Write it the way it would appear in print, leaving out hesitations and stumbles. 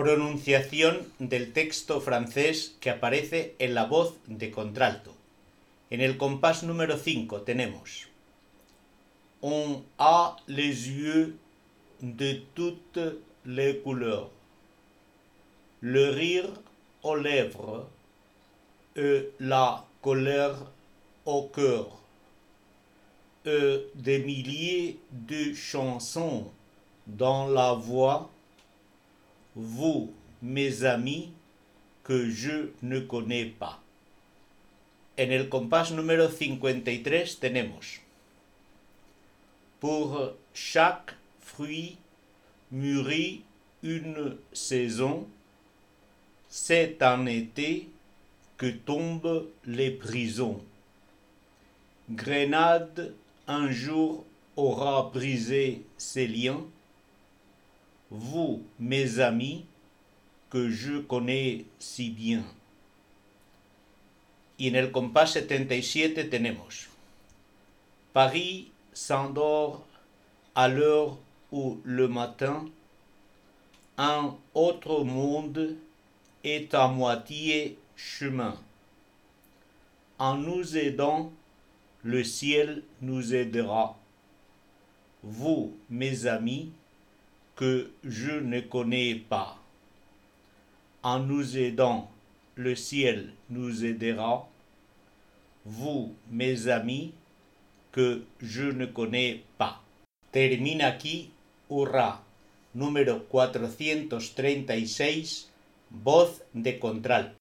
Pronunciación del texto francés que aparece en la voz de contralto. En el compás número 5 tenemos: On a les yeux de toutes les couleurs, le rire aux lèvres et la colère au cœur, et des milliers de chansons dans la voix, vous, mes amis, que je ne connais pas. En el compás número 53 tenemos: Pour chaque fruit mûrit une saison, c'est en été que tombent les prisons. Grenade un jour aura brisé ses liens, vous, mes amis, que je connais si bien. Y en el compás 77 tenemos: Paris s'endort à l'heure où le matin, un autre monde est à moitié chemin. En nous aidant, le ciel nous aidera. Vous, mes amis, que je ne connais pas. En nous aidant, le ciel nous aidera. Vous, mes amis, que je ne connais pas. Termina aquí Hurra, número 436, voz de contralto.